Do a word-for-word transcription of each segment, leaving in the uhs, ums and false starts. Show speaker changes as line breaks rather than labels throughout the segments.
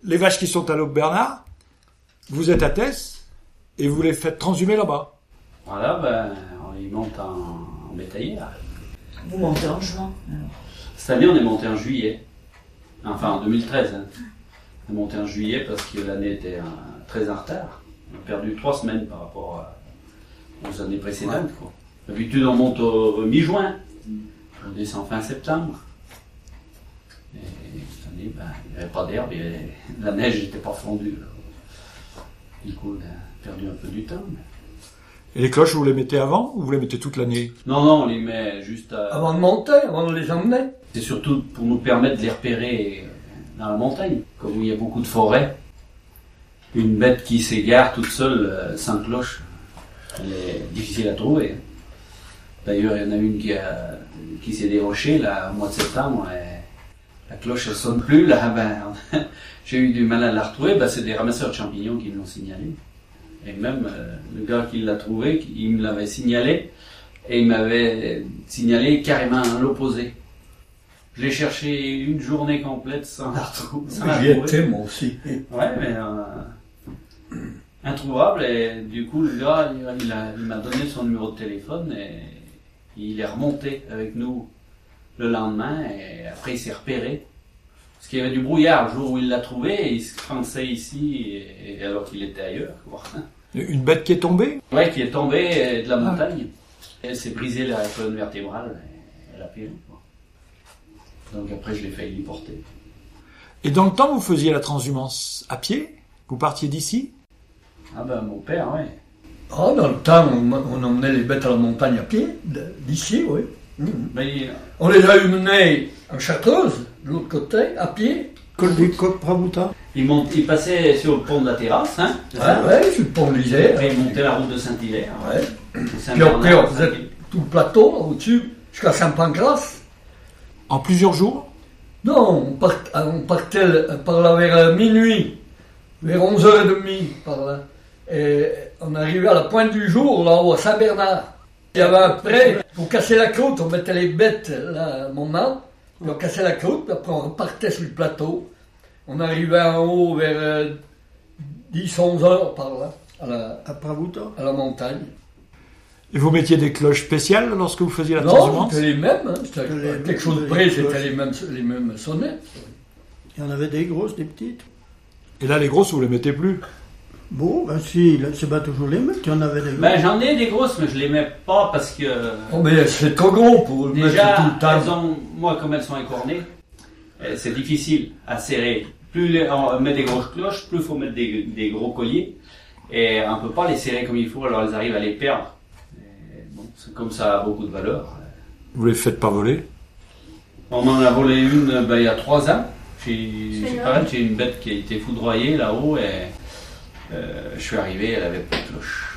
les vaches qui sont à l'Aube Bernard, vous êtes à Tess et vous les faites transhumer là-bas.
Voilà, ben, ils montent en, en bétaillère.
Vous montez en juin alors.
Cette année, on est monté en juillet. Enfin, en deux mille treize. Hein. On est monté en juillet parce que l'année était euh, très en retard. On a perdu trois semaines par rapport à, aux années précédentes. Ouais. Quoi. D'habitude, on monte au, au mi-juin. On descend fin septembre. Et cette année, ben, il n'y avait pas d'herbe et la neige n'était pas fondue. Là. Du coup, on a perdu un peu du temps. Mais...
Et les cloches, vous les mettez avant ou vous les mettez toute l'année?
Non, non, on les met juste à...
Avant de monter, avant de les emmener.
C'est surtout pour nous permettre de les repérer dans la montagne, comme où il y a beaucoup de forêts. Une bête qui s'égare toute seule, sans cloche, elle est difficile à trouver. D'ailleurs, il y en a une qui, a, qui s'est dérochée là, au mois de septembre. Et la cloche ne sonne plus. Là, ben, j'ai eu du mal à la retrouver. Ben, c'est des ramasseurs de champignons qui me l'ont signalé. Et même euh, le gars qui l'a trouvé, il me l'avait signalé. Et il m'avait signalé carrément à l'opposé. Je l'ai cherché une journée complète sans la retrouver.
J'y étais, moi aussi.
Ouais, mais euh, introuvable. Et du coup, le gars, il, a, il m'a donné son numéro de téléphone et il est remonté avec nous le lendemain. Et après, il s'est repéré. Parce qu'il y avait du brouillard le jour où il l'a trouvé et il se pensait ici et, et alors qu'il était ailleurs. Quoi.
Une bête qui est tombée?
Ouais, qui est tombée de la montagne. Ah. Elle s'est brisée la colonne vertébrale et elle a péri. Donc après, je l'ai fait héliporter.
Et dans le temps, vous faisiez la transhumance à pied? Vous partiez d'ici?
Ah ben, mon père, oui.
Ah, dans le temps, on, on emmenait les bêtes à la montagne à pied, d'ici, oui. Mmh.
Ben, il...
On les a emmenés en Chartreuse, de l'autre côté, à pied.
Col du Coq Pravouta.
Il, monte, il passait sur le pont de la terrasse, hein?
Ah ouais, sur le pont de l'Isère.
Après, il montait la route de Saint-Hilaire.
Ouais. Puis après, on faisait tout le plateau, au-dessus, jusqu'à Saint-Pancras.
En plusieurs jours?
Non, on, part, on partait par là vers minuit, vers onze heures trente par là. Et on arrivait à la pointe du jour, là-haut, à Saint-Bernard. Il y avait un pré, pour casser la croûte, on mettait les bêtes là, à mon arbre, puis on cassait la croûte, puis après on repartait sur le plateau. On arrivait en haut vers euh, dix à onze heures par là, à la,
à Pravouta,
à la montagne.
Et vous mettiez des cloches spéciales lorsque vous faisiez la
non,
transhumance?
c'était les mêmes. Hein. C'était les, quelque chose de près, c'était les mêmes, les mêmes sonnettes.
Il y en avait des grosses, des petites.
Et là, les grosses, vous les mettez plus?
Bon, ben si, là, c'est pas toujours les mêmes. Il y en avait des grosses.
Ben, j'en ai des grosses, mais je les mets pas parce que...
Oh, mais c'est trop gros pour le
déjà,
mettre tout le temps.
Elles ont, moi, comme elles sont écornées, c'est difficile à serrer. Plus les, on met des grosses cloches, plus il faut mettre des, des gros colliers. Et on peut pas les serrer comme il faut, alors elles arrivent à les perdre. C'est comme ça a beaucoup de valeur. Vous
les faites pas voler?
On m'en a volé une ben, il y a trois ans. J'ai, j'ai, pareil, j'ai une bête qui a été foudroyée là-haut et euh, je suis arrivé, elle avait pas de cloche.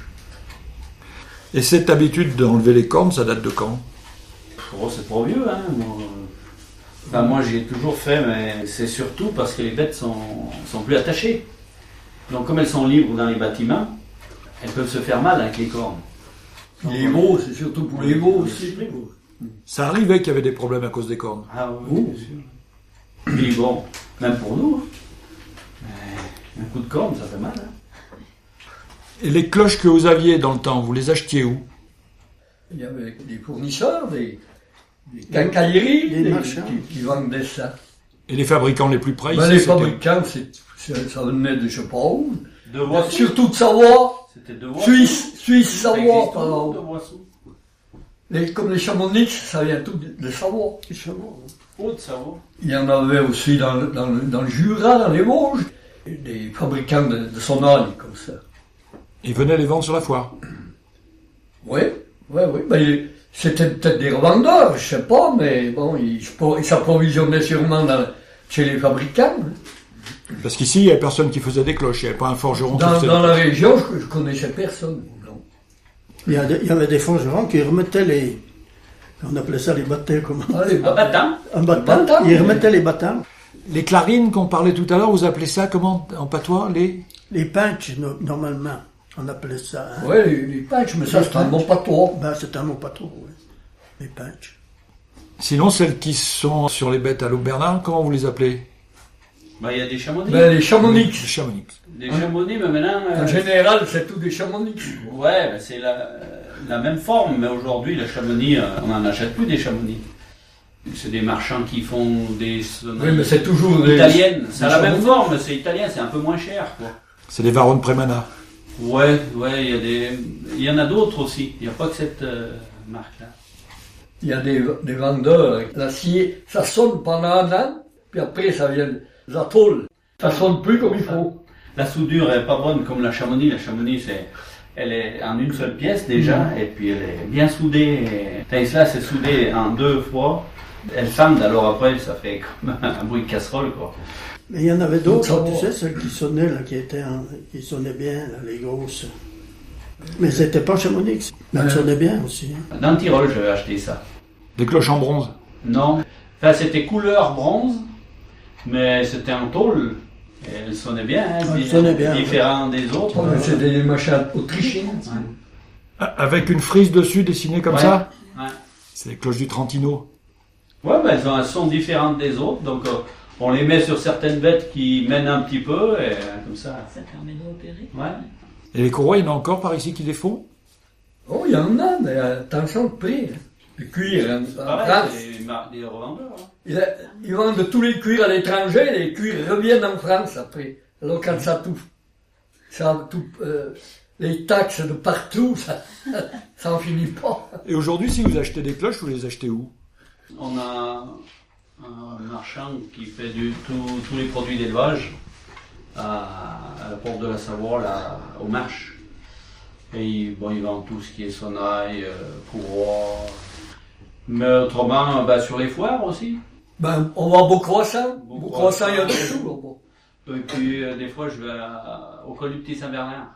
Et cette habitude d'enlever les cornes, ça date de quand?
Oh, c'est pas vieux, hein. Moi, enfin, moi j'ai toujours fait, mais c'est surtout parce que les bêtes sont, sont plus attachées. Donc comme elles sont libres dans les bâtiments, elles peuvent se faire mal avec les cornes.
Les veaux, c'est surtout pour les veaux aussi.
Ça arrivait qu'il y avait des problèmes à cause des cornes.
Ah oui, bien sûr. Puis bon, même pour nous, hein. Un coup de corne, ça fait mal. Hein.
Et les cloches que vous aviez dans le temps, vous les achetiez où?
Il y avait des fournisseurs, des, des quincailleries
des, des
des,
marchands
qui, qui vendaient ça.
Et les fabricants les plus près
ben,
ici,
les
c'était...
fabricants, c'est, c'est, ça venait de je sais pas où.
De Voissou.
Surtout de Savoie.
C'était de Voissou.
Suisse, Suisse, Savoie. Par là.
De Voissou.
Les, comme les Chamonix, ça vient tout de, de Savoie.
Les chameaux.
Haute Savoie.
Il y en avait aussi dans le, dans le, dans le Jura, dans les Vosges. Des fabricants de, de sonneries comme ça.
Ils venaient les vendre sur la foire?
Oui, oui, oui. Ben, c'était peut-être des revendeurs, je sais pas, mais bon, ils, ils s'approvisionnaient sûrement dans, chez les fabricants.
Parce qu'ici, il n'y avait personne qui faisait des cloches, il n'y avait pas un forgeron
dans,
qui faisait
Dans
des
la
cloches.
région, je, je connaissais personne. Non.
Il y, a des, il y avait des forgerons qui remettaient les... On appelait ça les battants, comment?
Ah, les
Un bâton.
Un battant.
Battant,
Ils
oui.
remettaient les battants.
Les clarines qu'on parlait tout à l'heure, vous appelez ça comment en patois? Les...
Les pinches, no, normalement, on appelait ça. Hein?
Oui, les, les pinches, mais ça,
Les
c'est un
pinches.
bon patois.
Ben, c'est un mot pas trop, oui. Les pinches.
Sinon, celles qui sont sur les bêtes à l'Aube Bernard, comment vous les appelez?
Bah, il y a des chamonix.
Ben, les chamonix.
Les Chamonix.
Des chamonix, mais maintenant...
En
euh,
général, c'est tout des chamonix.
Ouais, ben, c'est la, la même forme, mais aujourd'hui, les chamonix, euh, on n'en achète plus des chamonix. C'est des marchands qui font des sonneries
Oui, mais c'est toujours des...
italiennes. C'est
des
la même
chamonix.
forme, c'est italien, c'est un peu moins cher, quoi.
C'est des Varone Prémana.
Ouais, ouais, il y a des, il y en a d'autres aussi. Il n'y a pas que cette euh, marque-là.
Il y a des, des vendeurs, l'acier, ça sonne pendant un an, puis après ça vient la tôle. Ça sonne plus comme il faut.
La soudure est pas bonne comme la Chamonix. La Chamonix, c'est, elle est en une seule pièce déjà,
Mmh.
et puis elle est bien soudée. Et... Tandis que là, c'est soudé en deux fois. Elle fende, alors après, ça fait comme un bruit de casserole, quoi.
Mais il y en avait d'autres,
Ça
tu
va.
sais, celles qui sonnaient, là, qui étaient en- qui sonnaient bien, là, les grosses. Mais c'était pas Chamonix. Mais elles
Ouais.
sonnaient bien aussi. hein.
Dans le Tyrol, j'avais acheté ça.
Des cloches en bronze.
Non. Enfin, c'était couleur bronze, mais c'était en tôle. Et elle sonnait bien, hein,
Elle
di-
sonnait bien,
différent des autres.
Oh, mais c'est des machins autrichiens.
Ouais.
Avec une frise dessus dessinée comme
Ouais.
ça.
Ouais.
C'est les cloches du Trentino.
Ouais, ben, elles ont un son différent des autres, donc euh, on les met sur certaines bêtes qui mènent un petit peu, et euh, comme ça.
Ça permet de repérer.
Ouais.
Et les courroies, il y en a encore par ici qui les font.
Oh, il y en a, mais attention le prix. hein. Le cuir, en, en
Pareil,
France,
c'est des, mar- des revendeurs. hein.
il a- ils vendent tous les cuirs à l'étranger, les cuirs reviennent en France après. Alors quand ça tout, ça tout, euh, les taxes de partout, ça, ça en finit pas.
Et aujourd'hui, si vous achetez des cloches, vous les achetez où?
On a un marchand qui fait du, tout- tous les produits d'élevage à, à la porte de la Savoie, là, au Marche. Et il, bon, il vend tout ce qui est sonnaille, euh, courroie. Mais autrement, bah, sur les foires aussi.
Ben, on va à Beaucroissant.
Beau
Beaucroissant, il y a
Croissant.
tout là-bas.
Et puis, euh, des fois, je vais à- au col du Petit Saint-Bernard.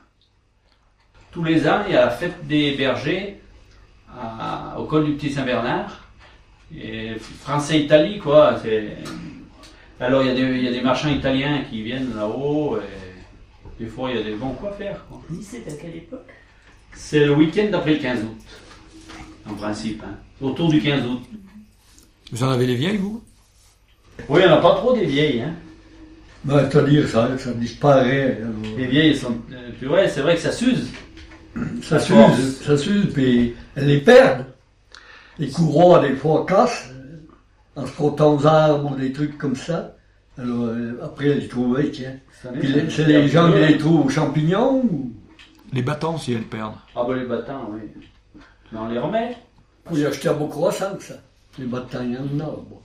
Tous les ans, il y a la fête des bergers à- au col du Petit Saint-Bernard. Et Français-Italie, quoi. c'est- Alors, il y, a des, il y a des marchands italiens qui viennent là-haut. Et des fois, il y a des bons coups à faire, quoi.
C'est à quelle époque?
C'est le week-end d'après le quinze août, en principe. Hein. Autour du quinze août.
Vous en avez les vieilles, vous?
Oui, il n'y en a pas trop des vieilles. Hein.
Ben, c'est-à-dire, ça, ça disparaît. alors.
Les vieilles, elles sont... euh, puis ouais, c'est vrai que ça s'use.
Ça
À force.
s'use, ça s'use, puis elles les perdent. Les courroies, des fois, cassent, euh, en se frottant aux arbres ou des trucs comme ça. Alors, euh, après, elles les trouvent, ouais, tiens.
Ça n'est-
Puis les- c'est les gens qui les trouvent aux champignons ou
Les battants, si elles perdent.
Ah ben les battants, oui. Mais on les remet.
faut y acheter à Beaucroissant, ça. Les battants, il y en a. Bon.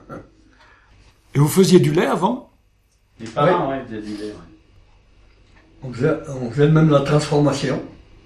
Et vous faisiez du lait avant?
Les parents, ouais, faisaient du lait, ouais.
On faisait, on faisait même la transformation.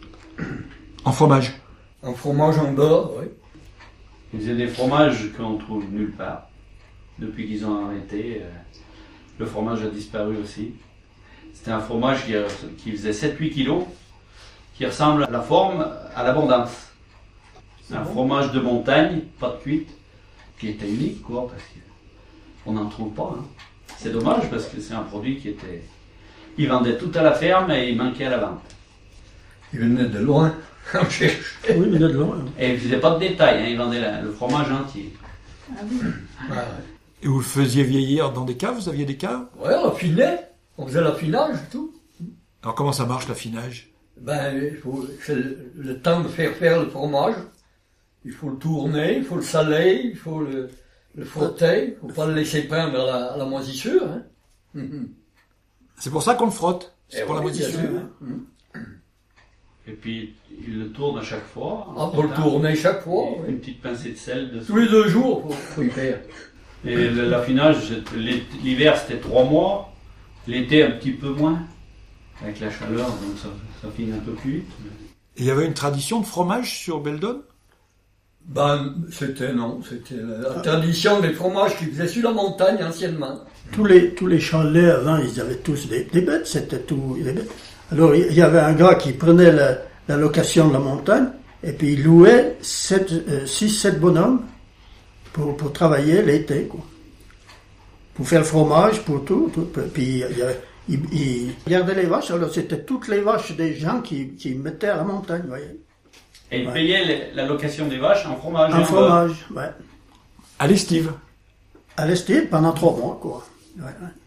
En fromage.
En fromage en dehors, oui.
Ils faisaient des fromages qu'on trouve nulle part. Depuis qu'ils ont arrêté, euh, le fromage a disparu aussi. C'était un fromage qui, euh, qui faisait sept à huit kilos, qui ressemble à la forme à l'abondance. C'est un fromage de montagne, pas de cuite, qui était unique, quoi, parce qu'on n'en trouve pas. Hein. C'est dommage parce que c'est un produit qui était... Ils vendaient tout à la ferme et il manquait à la vente.
Ils venaient de loin. On cherchait.
Oui, mais de loin.
Et ils ne faisaient pas de détails, hein, ils vendaient la- le fromage entier.
Ah oui.
Ouais,
Et vous le faisiez vieillir dans des caves? Vous aviez des caves?
ouais, on affinait. On faisait l'affinage et tout.
Alors comment ça marche, l'affinage?
Ben, il faut, c'est le, le temps de faire faire le fromage. Il faut le tourner, il faut le saler, il faut le, le frotter. Il faut pas le laisser prendre à la, à la moisissure. Hein. Mhm.
C'est pour ça qu'on le frotte. C'est
Eh
pour la
oui, bien
moisissure.
sûr, hein. Mhm.
Et puis, ils le tournent à chaque fois.
Ah, faut le tourner chaque fois.
Et
Oui.
Une petite pincée de sel dessus.
Tous les deux jours, faut, faut y faire.
Et le- l'affinage, c'est- l'hi- l'hiver c'était trois mois, l'été un petit peu moins, avec la chaleur, donc ça, ça finit un peu plus vite.
Et il y avait une tradition de fromage sur Beldon?
Ben, c'était, non, c'était la, la tradition des fromages qu'ils faisaient sur la montagne anciennement.
Tous les, tous les chalets avant, ils avaient tous des, des bêtes, c'était tout. des bêtes. Alors, il y avait un gars qui prenait la, la location de la montagne, et puis il louait six, sept bonhommes pour, pour travailler l'été, quoi. Pour faire le fromage, pour tout. tout. Puis il, y avait, il, il gardait les vaches, alors c'était toutes les vaches des gens qui, qui mettaient à la montagne, vous voyez.
Et ils
Ouais.
payaient les- la location des vaches en fromage. et
Un
en
fromage, ouais.
À l'estive.
À l'estive, pendant trois mois, quoi. Ouais, ouais.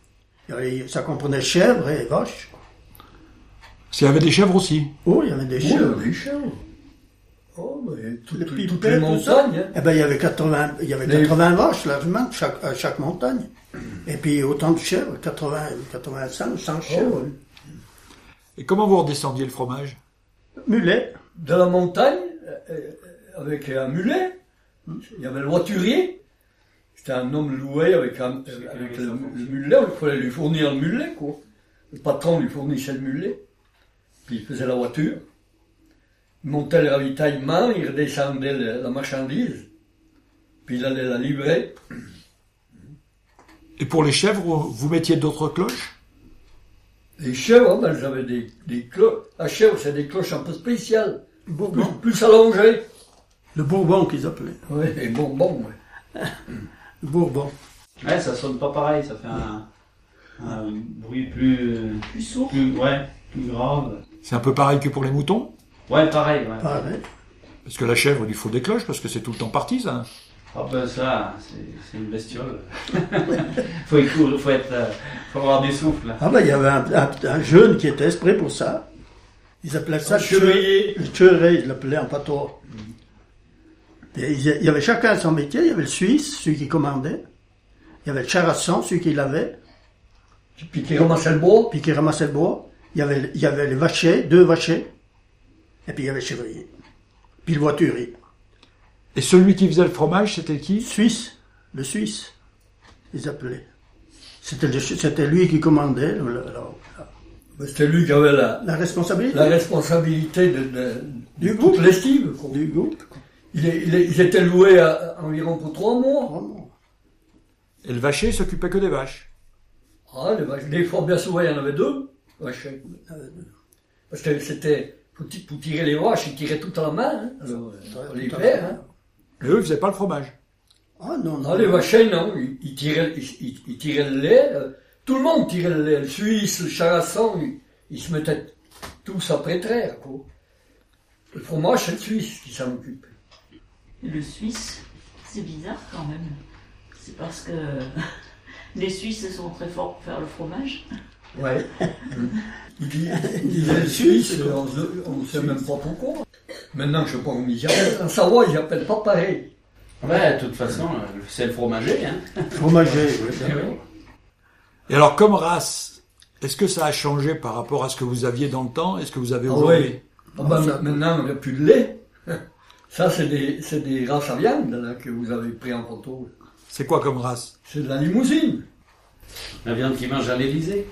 Il y avait- ça comprenait chèvres et vaches.
Parce qu'il y avait des chèvres aussi.
Oh, il y avait des
Oh,
chèvres.
des chèvres. Oh, mais tout-
Les
tout-
pipets,
toutes les
tout
montagnes. Hein.
Eh ben, il y avait quatre-vingts, il y avait
Les-
quatre-vingts vaches largement chaque, à chaque montagne. Et puis autant de chèvres, quatre-vingts, quatre-vingt-cinq, cent
Oh,
chèvres.
oui.
Et comment vous redescendiez le fromage?
Mulet.
De la montagne, euh, avec un mulet. Il y avait le voiturier. C'était un homme loué avec, un, euh, avec le, le mulet. Il fallait lui fournir le mulet, quoi. Le patron lui fournissait le mulet. Puis il faisait la voiture. Il montait le ravitaillement, il redescendait le- la marchandise. Puis il allait la livrer.
Et pour les chèvres, vous mettiez d'autres cloches?
Les chèvres, ben, elles avaient des, des cloches. La chèvre, c'est des cloches un peu spéciales. Plus,
Bourbon.
plus allongées.
Le Bourbon qu'ils appelaient.
Oui, et bonbons, ouais.
Le Bourbon.
Ouais, ça sonne pas pareil, ça fait un, un bruit plus,
Plus sourd.
plus, ouais, plus grave.
C'est un peu pareil que pour les moutons?
Ouais, pareil, ouais.
Pareil.
Parce que la chèvre, il lui faut des cloches, parce que c'est tout le temps parti, ça.
Ah ben ça, c'est, c'est une bestiole. faut y courir, faut être, euh, faut avoir du souffle.
Ah ben, il y avait un, un, un jeune qui était exprès pour ça. Ils appelaient ça
Un chevrier.
Le chevrier, ils l'appelaient en patois. Et ils- il y avait chacun son métier. Il y avait le Suisse, celui qui commandait. Il y avait le Charasson, celui qui l'avait,
Puis qui ramassait le bois.
puis qui ramassait le bois. Il y avait, il y avait les vachers, deux vachers. Et puis il y avait le chevrier. Puis le voiturier.
Et celui qui faisait le fromage, c'était qui?
Suisse, le Suisse, ils appelaient. C'était, le- c'était lui qui commandait le- le- la,
Ben, c'était lui qui avait la,
la responsabilité
la responsabilité de, de,
Du
de
groupe.
toute l'estive. quoi.
du groupe.
Il est- il est- ils étaient loués à, à environ pour trois mois.
Vraiment.
Et le vacher s'occupait que des vaches.
Ah, les vaches. Des fois, bien souvent, il y en avait deux. vaches. Parce que c'était, pour, ti- pour tirer les vaches, ils tiraient tout à la main. Hein. Alors, euh, les pères, hein.
Et eux, ils faisaient pas le fromage.
Ah non, non.
Ah, les vachers, non. Ils, ils tiraient, ils, ils- ils tiraient le lait. euh, Tout le monde tirait le lait. Le Suisse, le Charasson, ils, ils se mettaient tous après traire, quoi. Le fromage, c'est le Suisse qui s'en occupe.
Et le Suisse, c'est bizarre quand même. C'est parce que les Suisses sont très forts pour faire le fromage.
Ouais. Il dit, il disait le Suisse, on ne sait même pas pourquoi. Maintenant, je ne sais pas comment ils appellent. En Savoie, ils n'appellent pas pareil.
Ouais, de toute façon, euh, c'est le fromager, hein.
Fromager, oui.
Eh oui.
Et alors, comme race, est-ce que ça a changé par rapport à ce que vous aviez dans le temps et ce que vous avez
Ah
aujourd'hui?
oui. Ah ben, maintenant, il n'y a plus de lait. Ça, c'est des, c'est des races à viande là, que vous avez pris en photo.
C'est quoi comme race?
C'est de la limousine.
La viande qui mange à l'Élysée.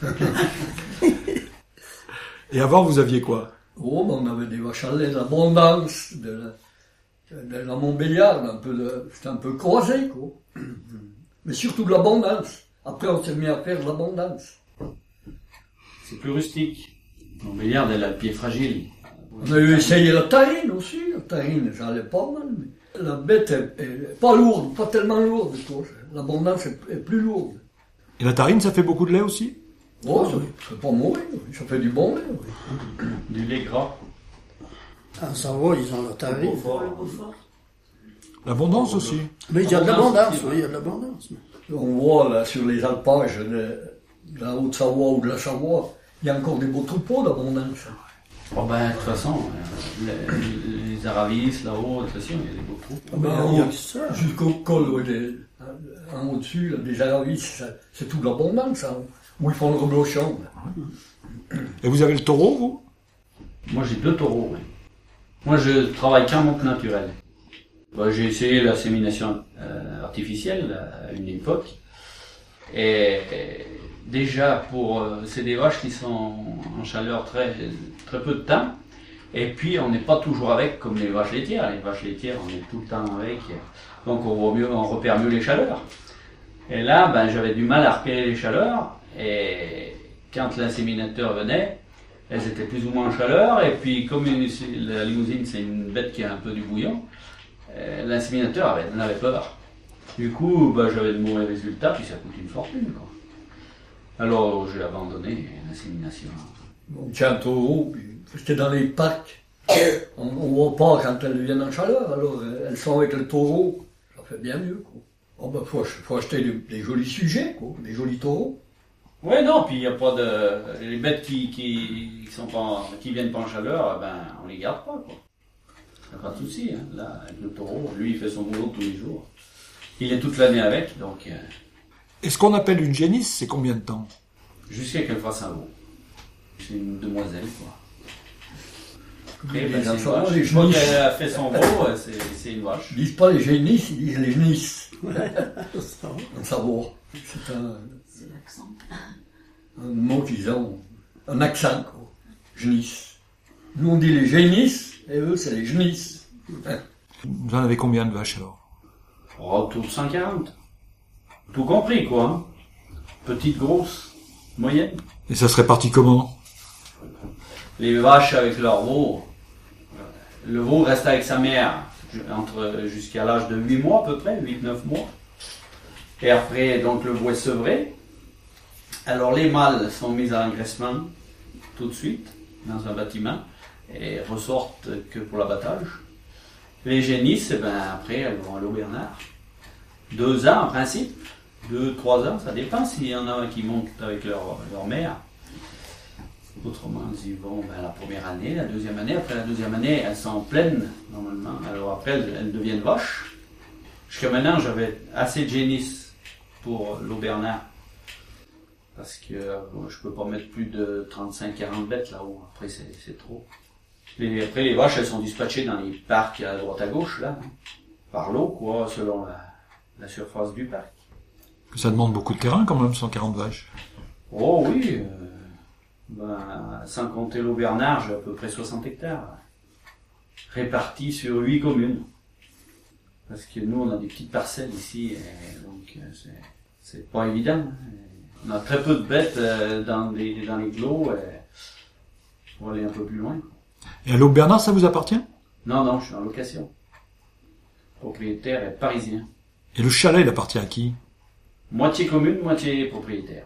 Et avant, vous aviez quoi?
Oh, ben, on avait des vaches à lait, de l'abondance, de la, de la Montbéliarde, un peu de, c'était un peu croisé, quoi. Mais surtout de l'abondance. Après, on s'est mis à faire de l'abondance.
C'est plus rustique. Montbéliard, elle a le pied fragile.
On a eu essayé la tarine aussi. La tarine, ça allait pas mal. Mais la bête est, est pas lourde, pas tellement lourde, quoi. L'abondance est, est plus lourde.
Et la tarine, ça fait beaucoup de lait aussi?
Oh, ça, ça fait pas mourir, oui. Ça fait du bon lait, oui.
Du lait gras.
En Savoie, ils ont leur tarif.
Pour le Beaufort.
L'abondance aussi.
Mais il y a de
Abondance,
l'abondance,
aussi,
oui, il y a de l'abondance.
On voit là sur les alpages de, de la Haute-Savoie ou de la Savoie, il y a encore des beaux troupeaux d'abondance.
Oh ben, de toute façon, euh, les, les Aravis, là-haut, de toute façon, il y a des beaux trous.
Ah ben,
Ben,
il y a
on-
que ça.
Jusqu'au col, ouais, des- en au-dessus, là, des Aravis, ça- c'est tout de l'abondance, ça, où ils font le reblochon. là.
Et vous avez le taureau, vous?
Moi, j'ai deux taureaux, oui. Moi, je travaille qu'en monte naturelle. Bon, j'ai essayé l'insémination euh, artificielle à une époque. Et, et déjà, pour euh, c'est des vaches qui sont en chaleur très, très peu de temps. Et puis, on n'est pas toujours avec comme les vaches laitières. Les vaches laitières, on est tout le temps avec. Donc, on, voit mieux, on repère mieux les chaleurs. Et là, ben, j'avais du mal à repérer les chaleurs. Et quand l'inséminateur venait, elles étaient plus ou moins en chaleur. Et puis, comme une- la limousine, c'est une bête qui a un peu du bouillon, euh, l'inséminateur avait, en avait peur. Du coup, ben, j'avais de mauvais résultats, puis ça coûte une fortune, quoi. Alors, j'ai abandonné l'insémination.
On tient un taureau, puis c'était dans les parcs. On ne voit pas quand elles viennent en chaleur, alors euh, elles sont avec le taureau. Ça fait bien mieux, quoi. Oh, ben, faut, ach- faut acheter des, des jolis sujets, quoi, des jolis taureaux.
Ouais, non, puis il n'y a pas de... Les bêtes qui, qui, qui sont pas, qui viennent pas en chaleur, ben, on les garde pas, quoi. Il n'y a pas de souci, hein. Là, avec le taureau, lui, il fait son boulot tous les jours. Il est toute l'année avec, donc... Euh...
Et ce qu'on appelle une génisse, c'est combien de temps?
Jusqu'à qu'elle fasse un veau. C'est une demoiselle, quoi. Après,
Les
ben, c'est une
enfants,
vache.
les
Une fois
génisses.
qu'elle a fait son veau, c'est, c'est une vache.
Ils disent pas les génisses, ils disent les genisses.
Ça va.
Un savoir. C'est un,
C'est l'accent.
un mot qu'ils ont. Un accent, quoi. Genisse. Nous, on dit les génisses, et eux, c'est les genisses.
Vous en avez combien de vaches alors?
Oh, autour de cent quarante. Tout compris, quoi. Hein. Petite, grosse, moyenne.
Et ça se répartit comment?
Les vaches avec leur veau. Le veau reste avec sa mère entre, jusqu'à l'âge de huit mois à peu près, huit neuf mois. Et après, donc, le veau est sevré. Alors, les mâles sont mis à l'engraissement tout de suite, dans un bâtiment, et ressortent que pour l'abattage. Les génisses, eh ben, après, elles vont à l'Aubernard. Deux ans, en principe. Deux, trois ans, ça dépend s'il y en a qui montent avec leur, leur mère. Autrement, ils y vont ben, la première année, la deuxième année. Après la deuxième année, elles sont pleines, normalement. Alors après, elles, elles deviennent vaches. Jusqu'à maintenant, j'avais assez de génisses pour l'Aubernard. Parce que bon, je peux pas mettre plus de trente-cinq à quarante bêtes là-haut. Après, c'est, c'est trop. Et après, les vaches, elles sont dispatchées dans les parcs à droite à gauche, là. Hein, par l'eau, quoi, selon la, la surface du parc.
Ça demande beaucoup de terrain quand même, cent quarante vaches.
Oh oui, euh, ben, sans compter l'Aubernard, j'ai à peu près soixante hectares. Répartis sur huit communes. Parce que nous, on a des petites parcelles ici, et donc euh, c'est, c'est pas évident. Hein. On a très peu de bêtes euh, dans, des, dans les clos, et on va aller un peu plus loin.
Et à l'Aubernard, ça vous appartient?
Non, non, je suis en location. Propriétaire et parisien.
Et le chalet, il appartient à qui?
Moitié commune, moitié propriétaire.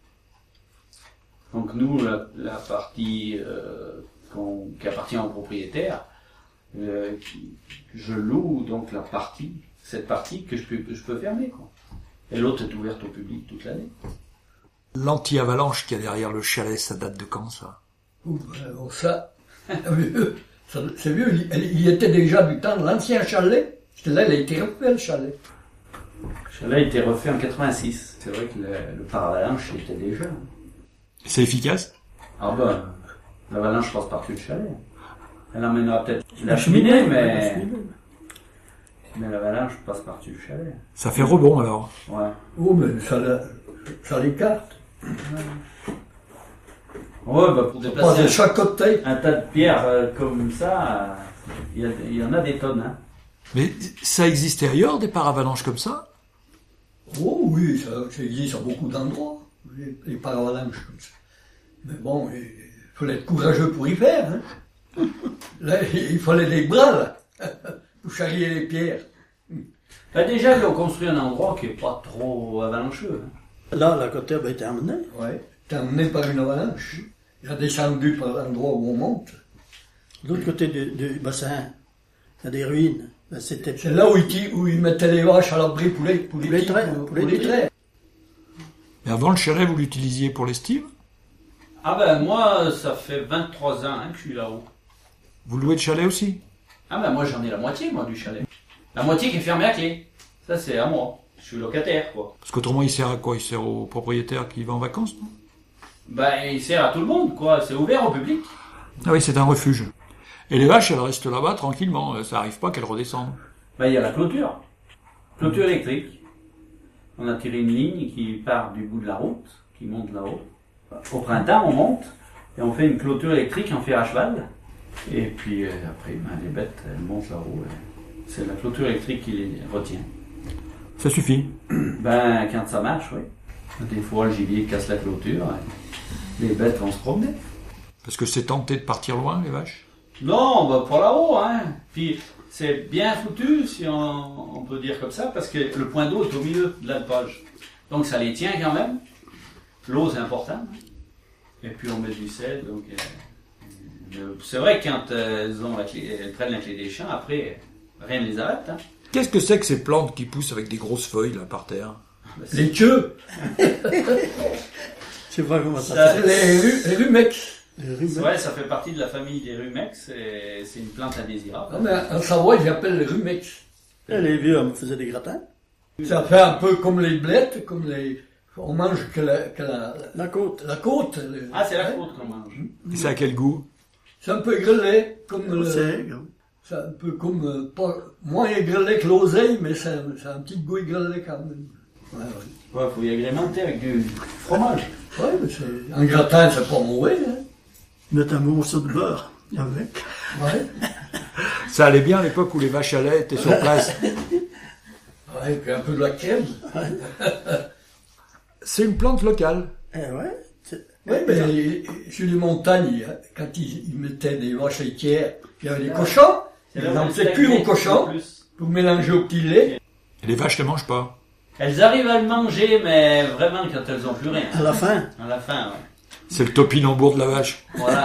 Donc nous, la, la partie euh, qu'on, qui appartient au propriétaire, euh, qui, je loue donc la partie, cette partie que je peux, que je peux fermer, quoi. Et l'autre est ouverte au public toute l'année.
L'anti-avalanche qu'il y a derrière le chalet, ça date de quand, ça?
Ouh, alors ça, ça, c'est vieux, il, il y était déjà du temps de l'ancien chalet. Parce que là, il a été refait, le chalet.
Le chalet a été refait en quatre-vingt-six. C'est vrai que le, le paravalanche était déjà.
C'est efficace?
Ah ben, l'avalanche passe par-dessus le chalet. Elle emmènera peut-être la cheminée, mais... Mais l'avalanche passe par-dessus le chalet.
Ça fait rebond, alors?
Ouais.
Oh, mais ça, ça l'écarte.
Ouais, bah pour
Pas de
déplacer
chaque côté.
un tas de pierres euh, comme ça, il euh, y, y en a des tonnes, hein.
Mais ça existait ailleurs, des paravalanches comme ça?
Oh oui, ça, ça existe à beaucoup d'endroits, les, les paravalanches comme ça. Mais bon, il fallait être courageux pour y faire. Hein. Là, il fallait des bras, là, pour charrier les pierres.
Bah déjà, ils ont construit un endroit qui est pas trop avalancheux. Hein.
Là, la côte a été emmenée.
Ouais, t'es emmené par une avalanche. Il a descendu par l'endroit où on monte.
De l'autre côté du, du bassin, il y a des ruines. Là, c'était...
C'est là où ils, où ils mettaient les vaches à l'abri pour les, pour les,
Pour les
tigres,
traits,
pour,
pour
pour
les
les traits.
Mais avant, le chalet, vous l'utilisiez pour l'estive?
Ah ben moi, ça fait vingt-trois ans hein, que je suis là-haut.
Vous louez le chalet aussi?
Ah ben moi, j'en ai la moitié, moi, du chalet. La moitié qui est fermée à clé. Ça, c'est à moi. Je suis locataire, quoi.
Parce qu'autrement, il sert à quoi? Il sert au propriétaire qui va en vacances, non?
Ben, il sert à tout le monde, quoi. C'est ouvert au public.
Ah oui, c'est un refuge. Et les vaches, elles restent là-bas tranquillement. Ça arrive pas qu'elles redescendent.
Ben, il y a la clôture. Clôture électrique. On a tiré une ligne qui part du bout de la route, qui monte là-haut. Au printemps, on monte, et on fait une clôture électrique en fer à cheval. Et puis, euh, après, ben, les bêtes, elles montent là-haut. Et c'est la clôture électrique qui les retient.
Ça suffit.
Ben, quand ça marche, oui. Des fois, le gibier casse la clôture, et les bêtes vont se promener.
Parce que c'est tenté de partir loin, les vaches?
Non, ben, pas là-haut, hein. Puis, c'est bien foutu, si on, on peut dire comme ça, parce que le point d'eau est au milieu de l'alpage. Donc, ça les tient quand même. L'eau, c'est important. Et puis, on met du sel, donc... Euh, euh, c'est vrai que quand euh, elles, ont la clé, elles prennent la clé des champs, après, rien ne les arrête, hein.
Qu'est-ce que c'est que ces plantes qui poussent avec des grosses feuilles, là, par terre?
Ben, c'est-
Les queues.
Je sais pas comment ça
Ça-
s'appelle.
Les, ru- les rumex.
Les rumex.
Ouais, ça fait partie de la famille des rumex et c'est une plante indésirable.
Ah, mais en Savoie, ils appellent les rumex.
Et les vieux, on faisait des gratins.
Ça fait un peu comme les blettes, comme les... On mange que la, que la,
La côte.
la côte. le-
Ah, c'est la
hein.
côte qu'on mange.
Et c'est à quel goût?
C'est un peu grelé, comme le...
C'est,
C'est un peu comme... euh, pas, moins grelé que l'oseille, mais c'est un, c'est un petit goût grelé quand même. Ouais, ouais.
Ouais, faut y agrémenter avec du fromage.
Ouais, mais c'est... Un gratin, c'est pas mauvais, hein.
mettre un morceau de beurre avec.
Ouais.
Ça allait bien à l'époque où les vaches à lait étaient sur place.
Ouais, puis un peu de la crème.
C'est une plante locale.
Eh ouais. c'est-
Oui, mais sur les montagnes, quand ils, ils mettaient des vaches laitières, il y avait des cochons, ils en faisaient cuire aux cochons pour mélanger au petit lait.
Et les vaches ne mangent pas.
Elles arrivent à le manger, mais vraiment quand elles ont plus rien.
À la fin.
À la fin, ouais.
C'est le topinambour de la vache.
Voilà.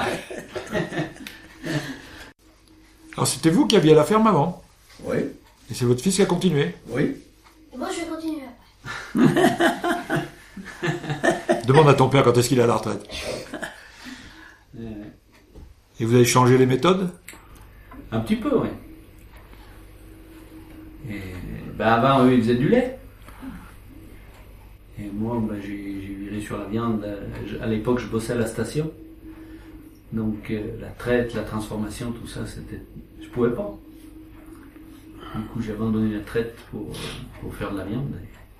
Alors c'était vous qui aviez la ferme avant.
Oui,
Et c'est votre fils qui a continué.
oui.
Et moi, je vais continuer après.
Demande à ton père quand est-ce qu'il est à la retraite.
Euh,
Et vous avez changé les méthodes?
Un petit peu, oui. Et, ben avant, eux, ils faisaient du lait. Et moi, ben, j'ai j'ai viré sur la viande. Je- À l'époque, je bossais à la station. Donc, euh, la traite, la transformation, tout ça, c'était... Je pouvais pas. Du coup, j'ai abandonné la traite pour, pour faire de la viande.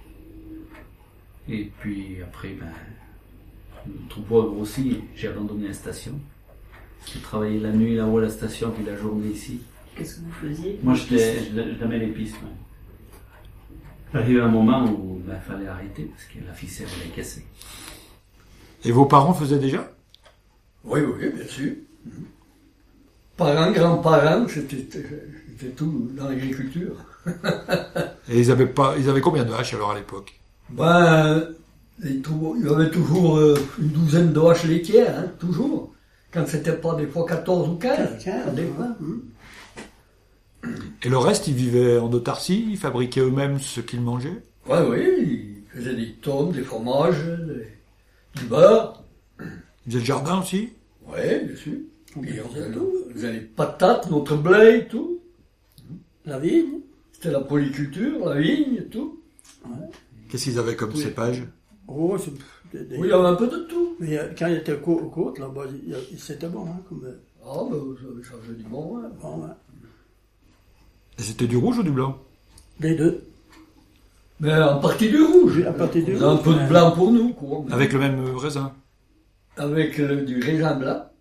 Et puis, après, ben, le troupeau a grossi, j'ai abandonné la station. J'ai travaillé la nuit là-haut à la station, puis la journée ici.
Qu'est-ce que vous faisiez?
Moi, j'étais, je je damais les pistes. Ouais. Il arrive un moment où il fallait arrêter parce que la ficelle elle est cassée.
Et vos parents faisaient déjà?
Oui, oui, bien sûr. Parents, grands-parents, c'était c'était tout dans l'agriculture.
Et ils avaient pas, ils avaient combien de vaches alors à l'époque?
Ben, il trou- il y avait toujours euh, une douzaine de vaches laitières, hein, toujours. Quand c'était pas des fois quatorze ou quinze.
Quinze,
des
ouais.
fois.
Et le reste, ils vivaient en autarcie, ils fabriquaient eux-mêmes ce qu'ils mangeaient?
Oui, oui, ils faisaient des tomes, des fromages, des- du beurre.
Ils faisaient le jardin aussi?
Oui, bien sûr.
Oui,
Et on
c'est
faisait,
tout.
on faisait les patates, notre blé et tout.
La vigne.
C'était la polyculture, la vigne et tout.
Qu'est-ce qu'ils avaient comme
Oui.
cépage?
Oh, c'est des- des-
Oui, il y avait un peu de tout.
Mais euh, quand il était aux cô- aux côtes, là-bas, il- il- c'était bon, hein, comme... euh,
Ah, ben, ça, ça faisait du bon, hein.
bon, ouais.
Et c'était du rouge ou du blanc?
Les deux.
Mais en partie du rouge.
À partir du
On a un
rouge,
peu de
ouais.
blanc pour nous, quoi.
Avec le même euh, raisin?
Avec le- du raisin blanc.